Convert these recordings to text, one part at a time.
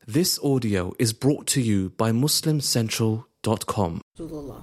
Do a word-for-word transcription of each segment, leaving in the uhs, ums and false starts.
This audio is brought to you by muslim central dot com. Assalamu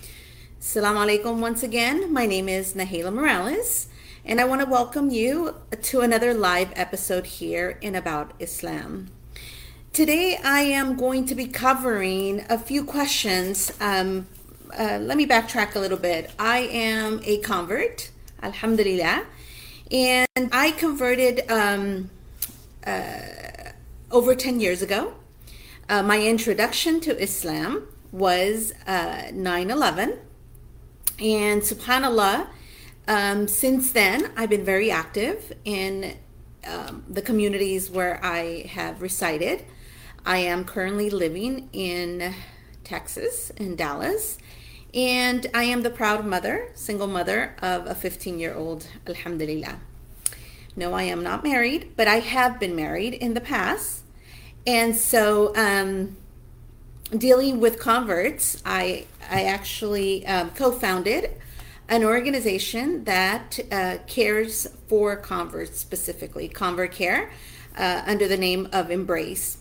alaikum once again. My name is Nahila Morales, and I want to welcome you to another live episode here in About Islam. Today I am going to be covering a few questions. Um, uh, let me backtrack a little bit. I am a convert, alhamdulillah, and I converted um, uh, over ten years ago. Uh, my introduction to Islam was uh, nine eleven, and subhanallah, um, since then I've been very active in um, the communities where I have resided. I am currently living in Texas, in Dallas, and I am the proud mother, single mother of a fifteen year old, alhamdulillah. No, I am not married, but I have been married in the past. And so um, dealing with converts, I, I actually um, co-founded an organization that uh, cares for converts, specifically Convert Care, uh, under the name of Embrace.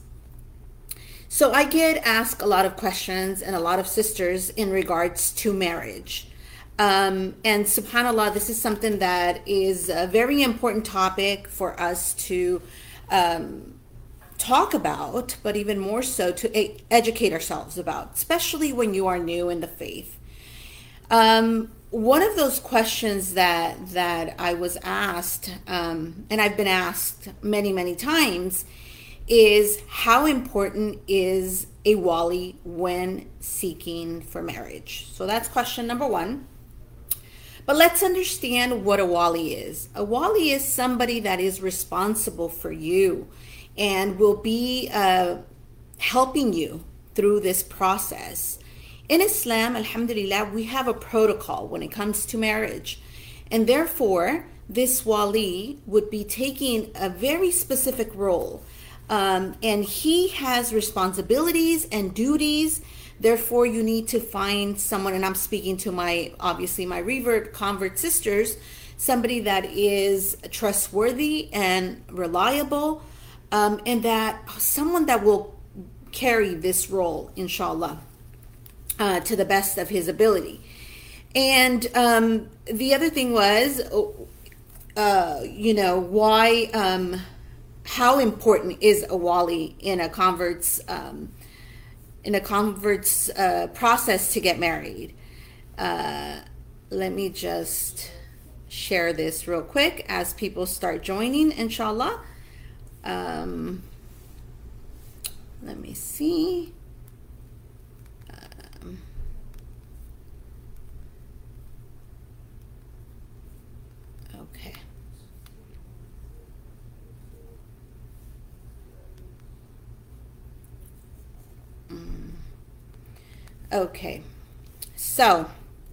So I get asked a lot of questions and a lot of sisters in regards to marriage. Um, and subhanAllah, this is something that is a very important topic for us to um, talk about, but even more so to e- educate ourselves about, especially when you are new in the faith. Um, one of those questions that, that I was asked, um, and I've been asked many, many times, is how important is a wali when seeking for marriage? So that's question number one. But let's understand what a wali is. A wali is somebody that is responsible for you and will be uh, helping you through this process. In Islam, alhamdulillah, we have a protocol when it comes to marriage. And therefore, this wali would be taking a very specific role. Um, and he has responsibilities and duties. Therefore, you need to find someone, and I'm speaking to my, obviously, my revert convert sisters, somebody that is trustworthy and reliable, um, and that someone that will carry this role, inshallah, uh, to the best of his ability. And um, the other thing was, uh, you know, why, um, how important is a wali in a convert's um, in a convert's uh, process to get married? Uh, let me just share this real quick as people start joining, inshallah. Um, let me see. Um, okay. Okay, so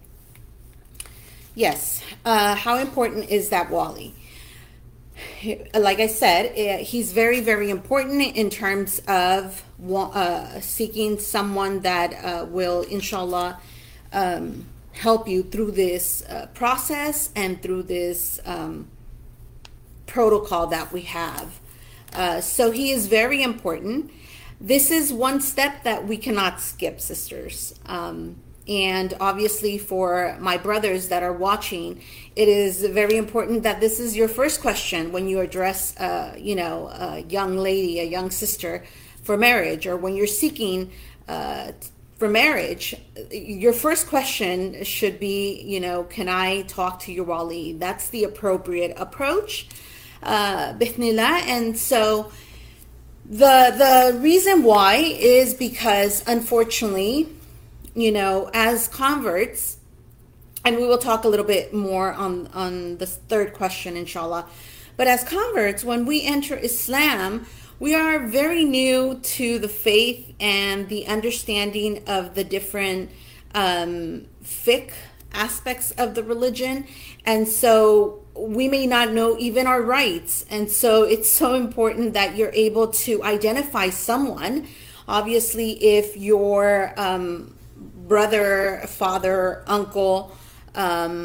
yes, uh, how important is that wali? Like I said, he's very, very important in terms of uh, seeking someone that uh, will, inshallah, um, help you through this uh, process and through this um, protocol that we have. Uh, so he is very important. This is one step that we cannot skip, sisters. Um, and obviously for my brothers that are watching, it is very important that this is your first question when you address, uh, you know, a young lady, a young sister for marriage, or when you're seeking uh, for marriage. Your first question should be, you know, can I talk to your wali? That's the appropriate approach, uh, bithnillah. And so The the reason why is because, unfortunately, you know, as converts, and we will talk a little bit more on, on the third question, inshallah, but as converts, when we enter Islam, we are very new to the faith and the understanding of the different um, fiqh aspects of the religion. And so we may not know even our rights. And so it's so important that you're able to identify someone. Obviously, if your um, brother, father, uncle, um,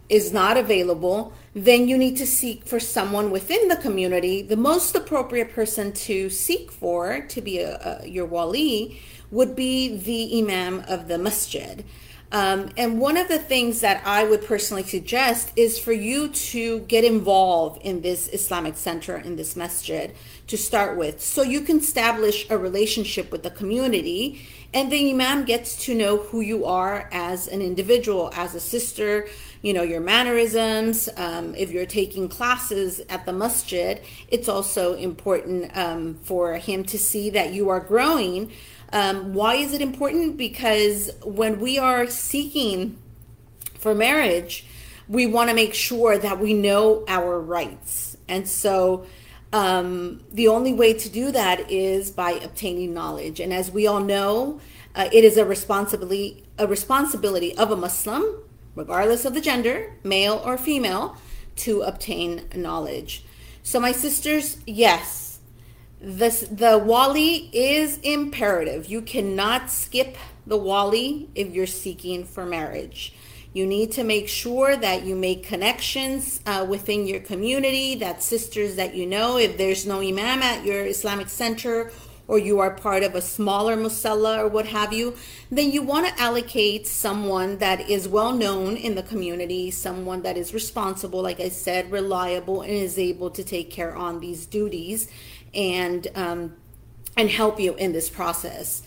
is not available, then you need to seek for someone within the community. The most appropriate person to seek for to be a, a, your wali would be the imam of the masjid. Um, and one of the things that I would personally suggest is for you to get involved in this Islamic center, in this masjid, to start with, so you can establish a relationship with the community, and the imam gets to know who you are as an individual, as a sister, you know, your mannerisms. Um, if you're taking classes at the masjid, it's also important um, for him to see that you are growing. Um, why is it important? Because when we are seeking for marriage, we want to make sure that we know our rights. And so um, the only way to do that is by obtaining knowledge. And as we all know, uh, it is a responsibility, a responsibility of a Muslim, regardless of the gender, male or female, to obtain knowledge. So my sisters, yes, This, the wali is imperative. You cannot skip the wali if you're seeking for marriage. You need to make sure that you make connections uh, within your community, that sisters that you know. If there's no imam at your Islamic center, or you are part of a smaller musalla or what have you, then you want to allocate someone that is well known in the community, someone that is responsible, like I said, reliable, and is able to take care on these duties and um, and help you in this process.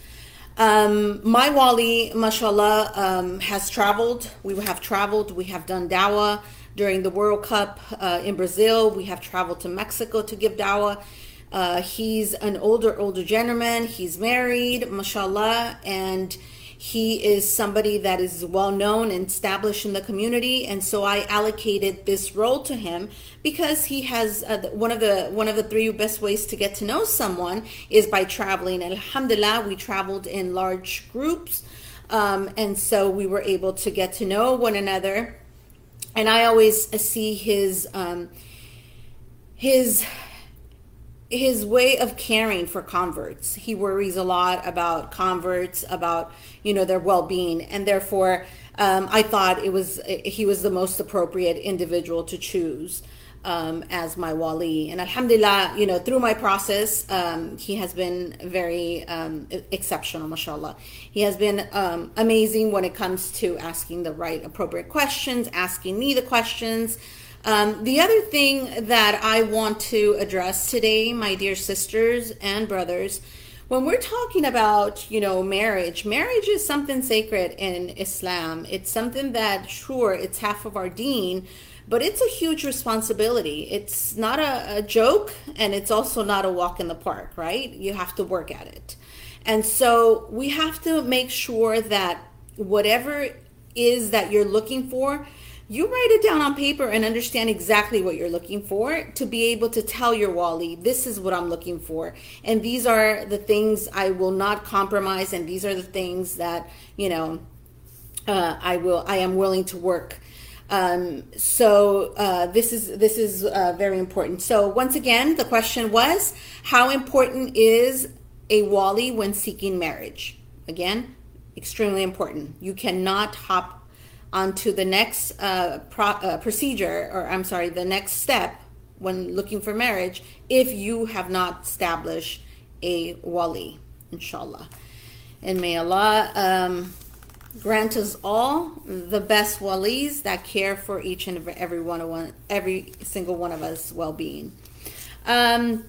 Um, my wali, mashallah, um, has traveled. We have traveled. We have done dawah during the World Cup uh, in Brazil. We have traveled to Mexico to give dawah. Uh, he's an older, older gentleman. He's married, mashallah, and he is somebody that is well known and established in the community. And so I allocated this role to him because he has uh, one of the one of the three best ways to get to know someone is by traveling. And alhamdulillah, we traveled in large groups, um, and so we were able to get to know one another. And I always see his um, his. his way of caring for converts. He worries a lot about converts, about, you know, their well-being, and therefore um, I thought it was he was the most appropriate individual to choose um, as my wali. And alhamdulillah, you know, through my process, um, he has been very um, exceptional, mashallah. He has been um, amazing when it comes to asking the right appropriate questions, asking me the questions. Um, the other thing that I want to address today, my dear sisters and brothers, when we're talking about, you know, marriage, marriage is something sacred in Islam. It's something that, sure, it's half of our deen, but it's a huge responsibility. It's not a, a joke, and it's also not a walk in the park, right? You have to work at it. And so we have to make sure that whatever is that you're looking for, you write it down on paper and understand exactly what you're looking for to be able to tell your wali, this is what I'm looking for. And these are the things I will not compromise. And these are the things that, you know, uh, I will, I am willing to work. Um, so uh, this is, this is uh, very important. So once again, the question was, how important is a wali when seeking marriage? Again, extremely important. You cannot hop onto the next uh, pro, uh, procedure, or I'm sorry, the next step when looking for marriage, if you have not established a wali, inshallah. And may Allah um, grant us all the best walis that care for each and every one of one, every single one of us well-being. Um,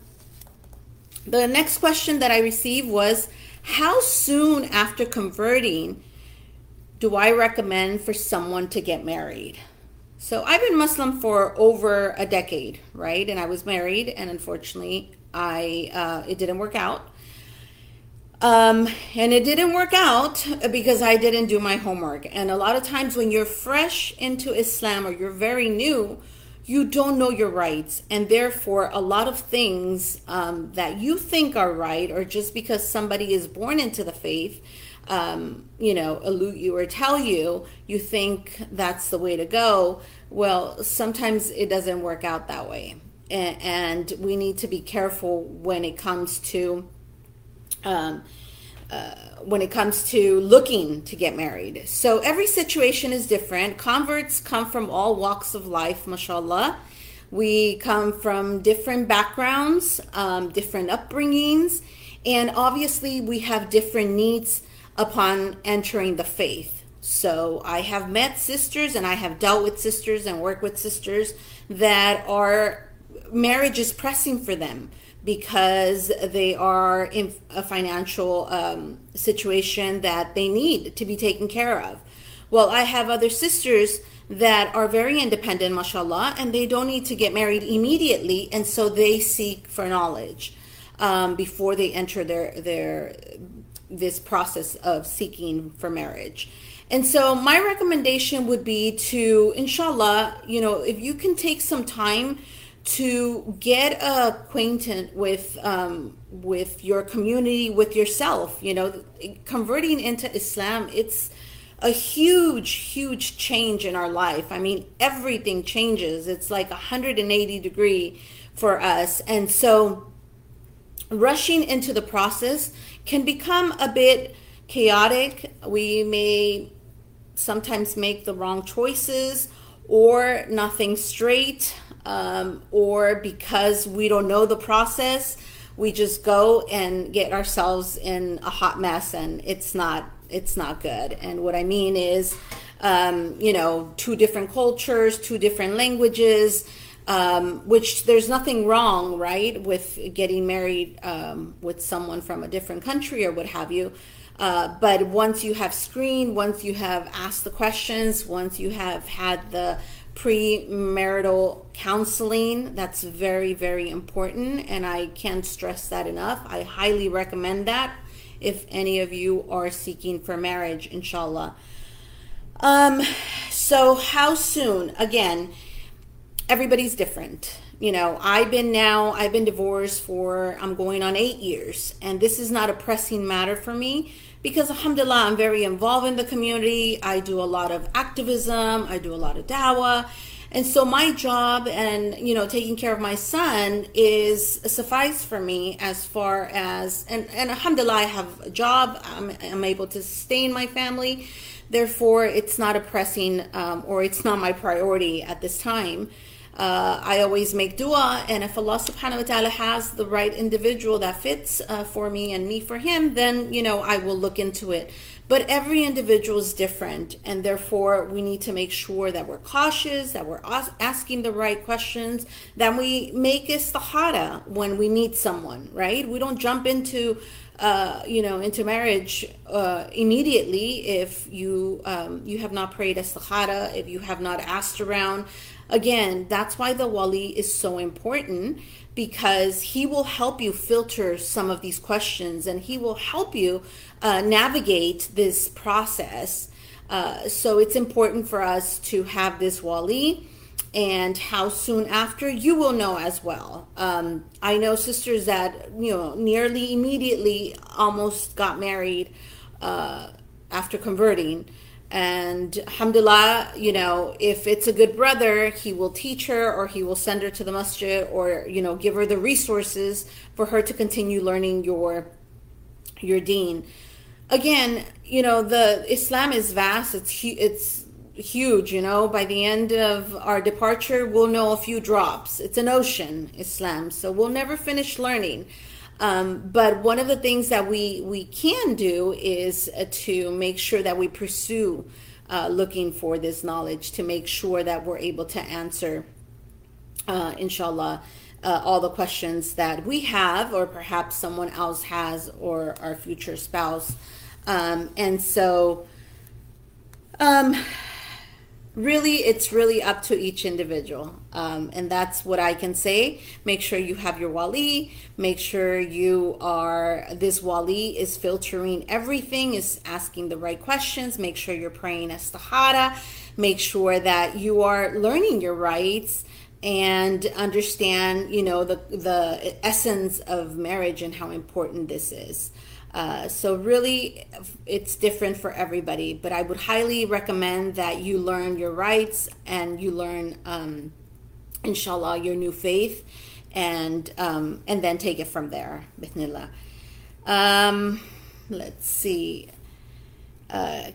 the next question that I received was, how soon after converting do I recommend for someone to get married? So I've been Muslim for over a decade, right? And I was married, and unfortunately, I uh, it didn't work out. Um, and it didn't work out because I didn't do my homework. And a lot of times when you're fresh into Islam or you're very new, you don't know your rights. And therefore, a lot of things um, that you think are right, or just because somebody is born into the faith, Um, you know, elude you or tell you, you think that's the way to go. Well, sometimes it doesn't work out that way. And, and we need to be careful when it comes to um, when it comes to looking to get married. So every situation is different. Converts come from all walks of life, mashallah. We come from different backgrounds, um, different upbringings, and obviously we have different needs upon entering the faith. So I have met sisters and I have dealt with sisters and worked with sisters that are, marriage is pressing for them because they are in a financial um, situation that they need to be taken care of. Well, I have other sisters that are very independent, mashallah, and they don't need to get married immediately, and so they seek for knowledge um, before they enter their their this process of seeking for marriage. And so my recommendation would be to, inshallah, you know, if you can take some time to get acquainted with um, with your community, with yourself. You know, converting into Islam, it's a huge, huge change in our life. I mean, everything changes. It's like one hundred eighty degree for us. And so rushing into the process can become a bit chaotic. We may sometimes make the wrong choices or nothing straight. Um, or because we don't know the process, we just go and get ourselves in a hot mess, and it's not it's not good. And what I mean is, um, you know, two different cultures, two different languages, um, which there's nothing wrong, right, with getting married um, with someone from a different country or what have you. Uh, but once you have screened, once you have asked the questions, once you have had the premarital counseling, that's very, very important, and I can't stress that enough. I highly recommend that if any of you are seeking for marriage, inshallah. Um, so how soon? Again, everybody's different. You know, I've been now, I've been divorced for, I'm going on eight years, and this is not a pressing matter for me because, alhamdulillah, I'm very involved in the community. I do a lot of activism. I do a lot of dawah. And so my job and, you know, taking care of my son is suffice for me as far as, and, and alhamdulillah, I have a job. I'm, I'm able to sustain my family. Therefore, it's not a pressing um, or it's not my priority at this time. Uh, I always make dua, and if Allah subhanahu wa ta'ala has the right individual that fits uh, for me and me for him, then, you know, I will look into it. But every individual is different, and therefore we need to make sure that we're cautious, that we're asking the right questions, that we make istihara when we meet someone, right? We don't jump into Uh, you know, into marriage uh, immediately if you um, you have not prayed istikhara, if you have not asked around. Again, that's why the wali is so important, because he will help you filter some of these questions, and he will help you uh, navigate this process. Uh, so it's important for us to have this wali. And how soon after, you will know as well. Um, I know sisters that, you know, nearly immediately almost got married uh, after converting. And alhamdulillah, you know, if it's a good brother, he will teach her, or he will send her to the masjid, or, you know, give her the resources for her to continue learning your, your deen. Again, you know, the Islam is vast. It's, it's, huge, you know. By the end of our departure, we'll know a few drops. It's an ocean, Islam, so we'll never finish learning. Um, but one of the things that we we can do is uh, to make sure that we pursue uh, looking for this knowledge, to make sure that we're able to answer, uh, inshallah, uh, all the questions that we have, or perhaps someone else has, or our future spouse. Um, and so, um, really, it's really up to each individual. Um, and that's what I can say. Make sure you have your wali. Make sure you are, this wali is filtering everything, is asking the right questions. Make sure you're praying istihara. Make sure that you are learning your rights and understand, you know, the, the essence of marriage and how important this is. Uh, so really, it's different for everybody, but I would highly recommend that you learn your rights and you learn, um, inshallah, your new faith, and um, and then take it from there, bismillah. Um, let's see. Uh,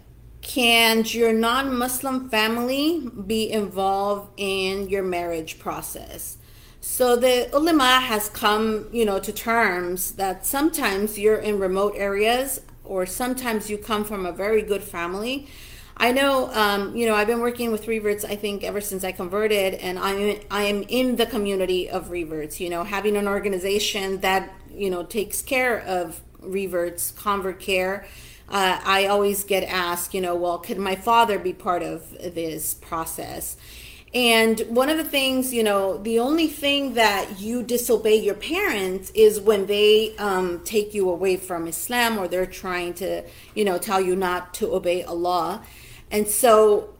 can your non-Muslim family be involved in your marriage process? So the ulama has come, you know, to terms that sometimes you're in remote areas, or sometimes you come from a very good family. I know, um, you know, I've been working with reverts, I think, ever since I converted, and I'm I am in the community of reverts. You know, having an organization that, you know, takes care of reverts, convert care. Uh, I always get asked, you know, well, could my father be part of this process? And one of the things, you know, the only thing that you disobey your parents is when they um, take you away from Islam, or they're trying to, you know, tell you not to obey Allah. And so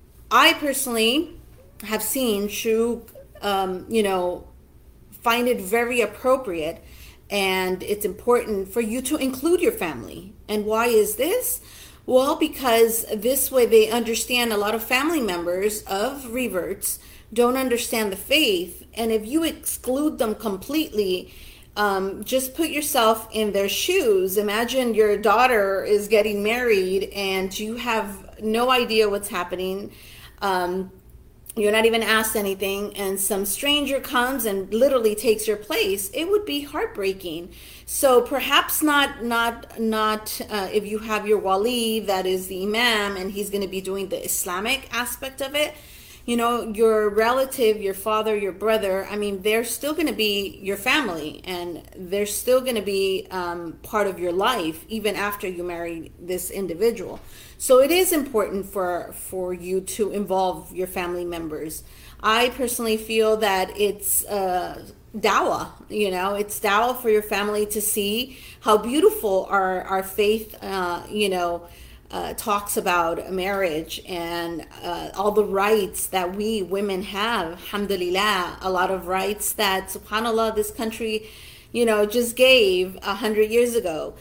I personally have seen Shu, um, you know, find it very appropriate, and it's important for you to include your family. And why is this? Well, because this way they understand. A lot of family members of reverts don't understand the faith. And if you exclude them completely, um, just put yourself in their shoes. Imagine your daughter is getting married and you have no idea what's happening. Um, you're not even asked anything, and some stranger comes and literally takes your place. It would be heartbreaking. So perhaps not not not uh, if you have your wali, that is the imam, and he's going to be doing the Islamic aspect of it. You know, your relative, your father, your brother, I mean, they're still going to be your family, and they're still going to be um, part of your life even after you marry this individual. So it is important for for you to involve your family members. I personally feel that it's uh, dawah, you know, it's dawah for your family to see how beautiful our, our faith, uh, you know, uh, talks about marriage, and uh, all the rights that we women have, alhamdulillah, a lot of rights that, subhanallah, this country, you know, just gave a hundred years ago.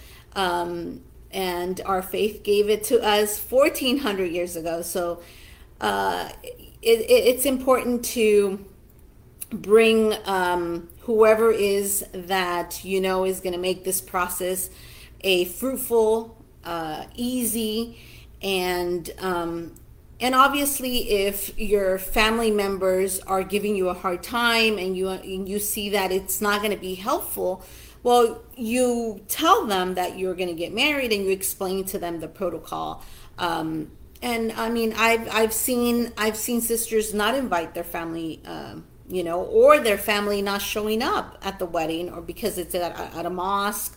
Um, and our faith gave it to us fourteen hundred years ago. So uh, it, it, it's important to bring um, whoever is that, you know, is going to make this process a fruitful, uh, easy, and um, and obviously if your family members are giving you a hard time, and you and you see that it's not going to be helpful, well, you tell them that you're going to get married, and you explain to them the protocol. Um, and I mean, I've I've seen I've seen sisters not invite their family, um, you know, or their family not showing up at the wedding, or because it's at, at a mosque,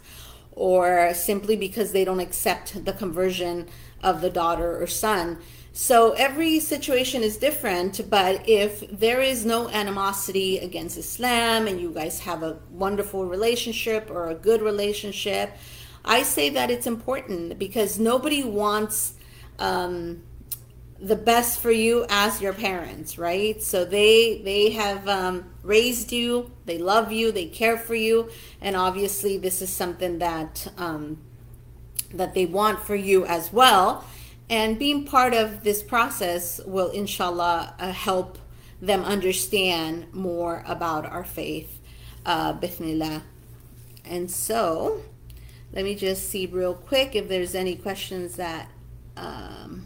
or simply because they don't accept the conversion of the daughter or son. So every situation is different, but if there is no animosity against Islam, and you guys have a wonderful relationship or a good relationship, I say that it's important, because nobody wants um, the best for you as your parents, right? So they they have um, raised you, they love you, they care for you, and obviously this is something that um, that they want for you as well. And being part of this process will, inshallah, uh, help them understand more about our faith, uh, bismillah. And so, let me just see real quick if there's any questions that, um,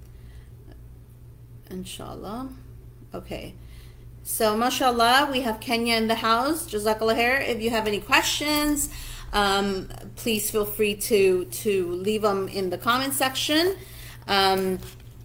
inshallah. Okay. So, mashallah, we have Kenya in the house. Jazakallah khair. If you have any questions, um, please feel free to, to leave them in the comment section. Um,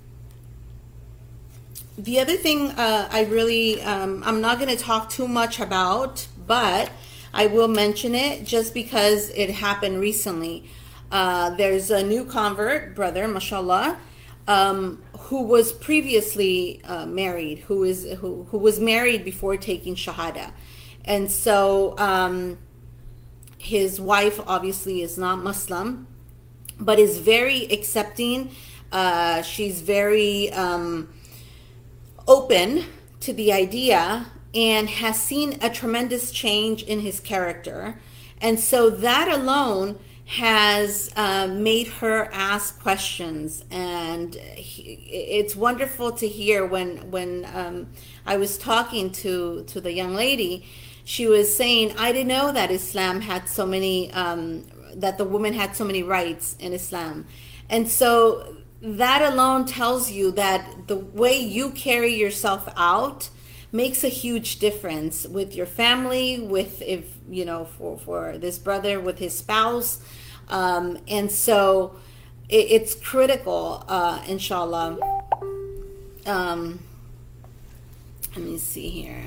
the other thing uh, I really, um, I'm not going to talk too much about, but I will mention it just because it happened recently. Uh, there's a new convert, brother, mashallah, um, who was previously uh, married, who is who, who was married before taking Shahada. And so um, his wife obviously is not Muslim, but is very accepting. Uh, she's very um, open to the idea, and has seen a tremendous change in his character. And so that alone has uh, made her ask questions. And he, it's wonderful to hear when, when um, I was talking to, to the young lady, she was saying, I didn't know that Islam had so many um, that the woman had so many rights in Islam. And so that alone tells you that the way you carry yourself out makes a huge difference with your family, with, if you know, for for this brother, with his spouse. Um, and so it, it's critical, uh, inshallah. Um, let me see here.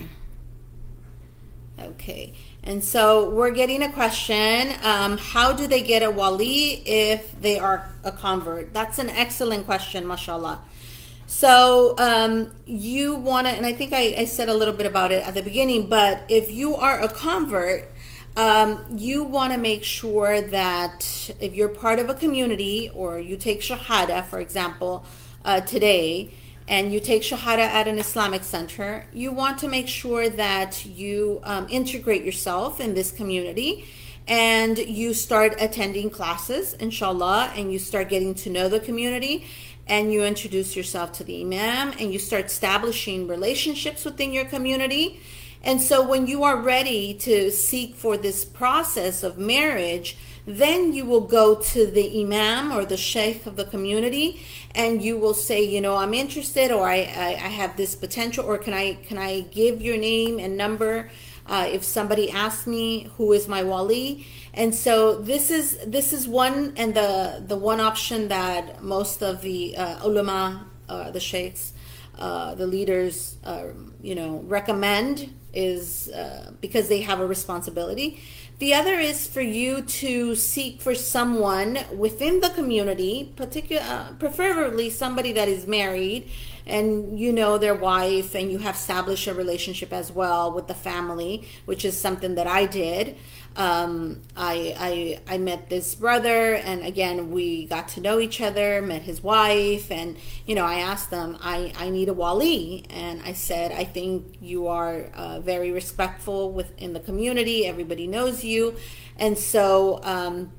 Okay. And so we're getting a question. Um, how do they get a wali if they are a convert? That's an excellent question, mashallah. So um, you want to, and I think I, I said a little bit about it at the beginning, but if you are a convert, um, you want to make sure that if you're part of a community, or you take Shahada, for example, uh, today, and you take Shahada at an Islamic center, you want to make sure that you um, integrate yourself in this community, and you start attending classes, inshallah, and you start getting to know the community, and you introduce yourself to the imam, and you start establishing relationships within your community. And so when you are ready to seek for this process of marriage, then you will go to the imam or the sheikh of the community, and you will say, you know, I'm interested, or I, I, I have this potential, or can I can I give your name and number uh, if somebody asks me who is my wali. And so this is this is one, and the the one option that most of the uh, ulama, uh, the sheikhs, uh, the leaders, uh, you know, recommend, is uh, because they have a responsibility. The other is for you to seek for someone within the community, particular, uh, preferably somebody that is married, and you know their wife, and you have established a relationship as well with the family, which is something that I did. Um, I, I I met this brother, and again, we got to know each other, met his wife, and you know, I asked them, I, I need a wali, and I said, I think you are uh, very respectful within the community, everybody knows you, and so um,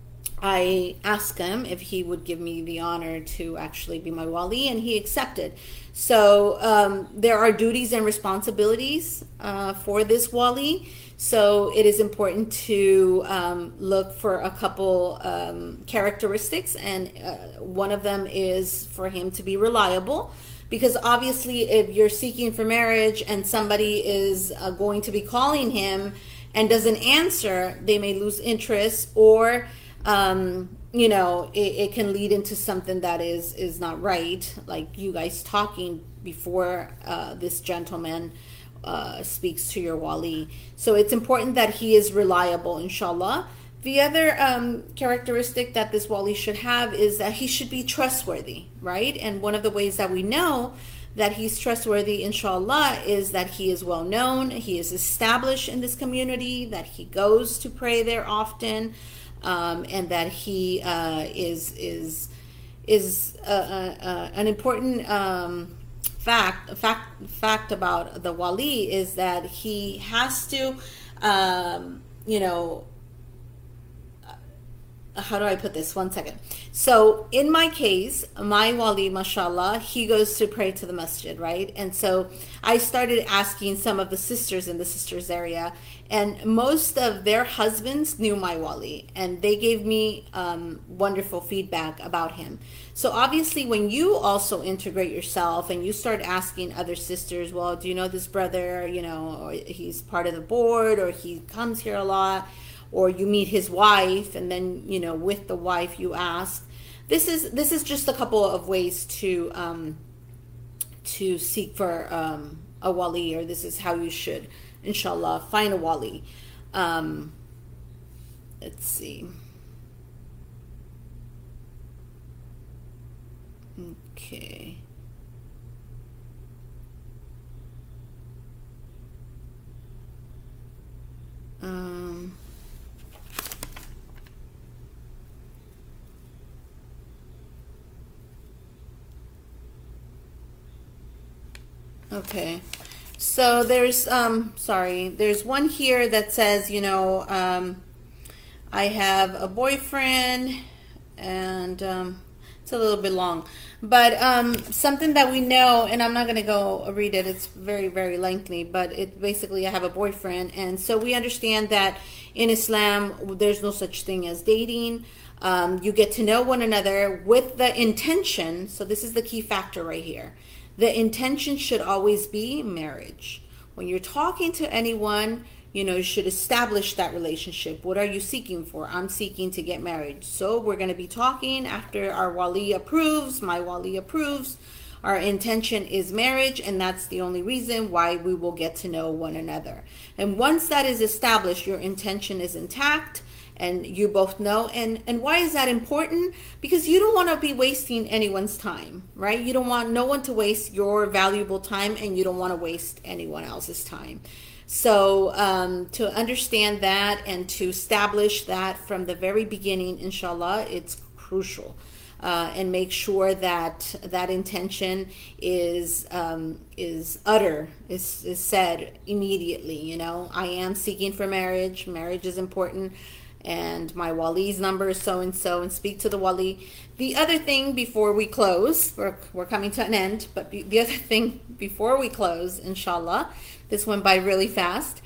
I asked him if he would give me the honor to actually be my wali, and he accepted. So um, there are duties and responsibilities uh, for this wali. So it is important to um, look for a couple um, characteristics, and uh, one of them is for him to be reliable, because obviously if you're seeking for marriage and somebody is uh, going to be calling him and doesn't answer, they may lose interest, or um, you know, it, it can lead into something that is is not right, like you guys talking before uh, this gentleman Uh, speaks to your wali. So it's important that he is reliable, inshallah. The other um, characteristic that this wali should have is that he should be trustworthy, right? And one of the ways that we know that he's trustworthy, inshallah, is that he is well known, he is established in this community, that he goes to pray there often, um, and that he uh, is is is uh, uh, uh, an important um, fact fact fact about the wali is that he has to um you know how do I put this? One second. So in my case, my wali, mashallah, he goes to pray to the masjid, right? And so I started asking some of the sisters in the sisters area, and most of their husbands knew my wali, and they gave me um, wonderful feedback about him. So obviously when you also integrate yourself and you start asking other sisters, well, do you know this brother, you know, or he's part of the board, or he comes here a lot, or you meet his wife, and then, you know, with the wife you ask. This is this is just a couple of ways to um, to seek for um, a wali, or this is how you should, inshallah, find a wali. Um, let's see. Okay. Um. Okay, so there's um sorry there's one here that says, you know, um I have a boyfriend, and um it's a little bit long, but um something that we know, and I'm not going to go read it, it's very very lengthy, but it basically, I have a boyfriend, and so we understand that In Islam, there's no such thing as dating. Um, you get to know one another with the intention. So this is the key factor right here. The intention should always be marriage. When you're talking to anyone, you know, you should establish that relationship. What are you seeking for? I'm seeking to get married. So we're going to be talking after our wali approves, my wali approves. Our intention is marriage, and that's the only reason why we will get to know one another. And once that is established, your intention is intact, and you both know. And and why is that important? Because you don't want to be wasting anyone's time, right? You don't want no one to waste your valuable time, and you don't want to waste anyone else's time. So um, to understand that and to establish that from the very beginning, inshallah, it's crucial. Uh, and make sure that that intention is um, is utter, is, is said immediately. You know, I am seeking for marriage. Marriage is important, and my wali's number is so and so, and speak to the wali. The other thing before we close, we're we're coming to an end, but the other thing before we close, inshallah, this went by really fast.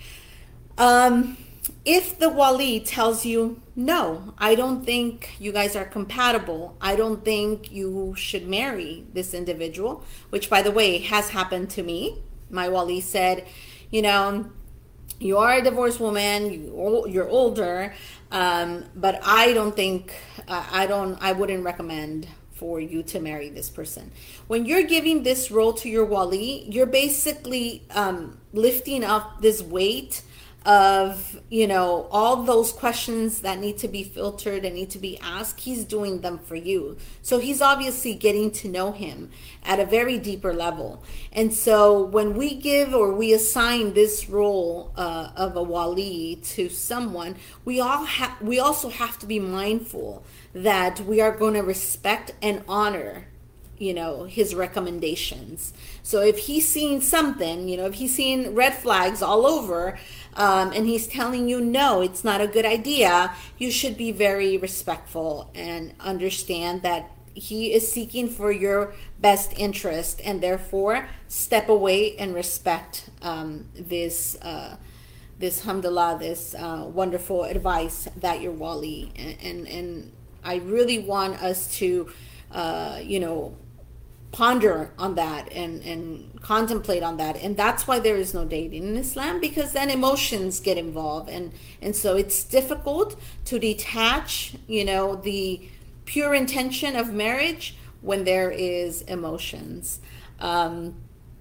Um, If the wali tells you, no, I don't think you guys are compatible, I don't think you should marry this individual, which, by the way, has happened to me. My wali said, you know, you are a divorced woman, you, you're older, um, but I don't think, uh, I don't, I wouldn't recommend for you to marry this person. When you're giving this role to your wali, you're basically um, lifting up this weight of, you know, all those questions that need to be filtered and need to be asked. He's doing them for you. So he's obviously getting to know him at a very deeper level. And so when we give or we assign this role uh, of a wali to someone, we all have we also have to be mindful that we are going to respect and honor, you know, his recommendations. So if he's seeing something, you know, if he's seeing red flags all over, um, and he's telling you, no, it's not a good idea, you should be very respectful and understand that he is seeking for your best interest, and therefore step away and respect um, this, uh, this alhamdulillah, this uh, wonderful advice that your wali, and, and, and I really want us to, uh, you know, ponder on that and, and contemplate on that. And that's why there is no dating in Islam, because then emotions get involved. And, and so it's difficult to detach, you know, the pure intention of marriage when there is emotions. Um,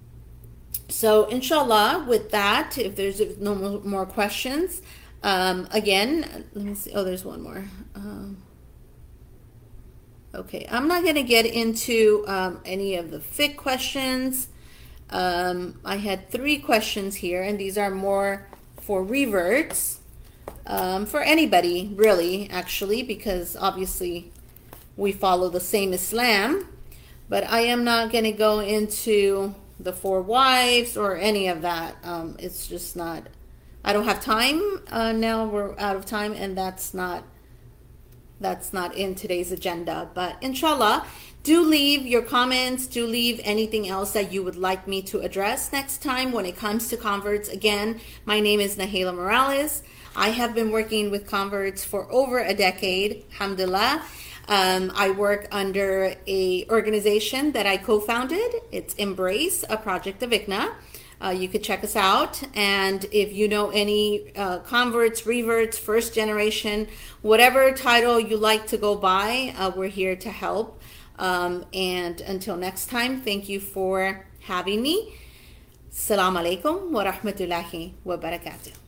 so inshallah, with that, if there's no more questions, um, again, let me see. Oh, there's one more. Um, Okay, I'm not going to get into um, any of the fiqh questions. Um, I had three questions here, and these are more for reverts, um, for anybody, really, actually, because obviously we follow the same Islam. But I am not going to go into the four wives or any of that. Um, it's just not, I don't have time. Uh, now we're out of time, and that's not That's not in today's agenda. But inshallah, do leave your comments, do leave anything else that you would like me to address next time when it comes to converts. Again, my name is Nahela Morales. I have been working with converts for over a decade, alhamdulillah. Um, I work under a organization that I co-founded. It's Embrace, a project of I C N A. Uh, you could check us out. And if you know any uh, converts, reverts, first generation, whatever title you like to go by, uh, we're here to help. Um, and until next time, thank you for having me. Assalamu alaikum wa rahmatullahi wa barakatuh.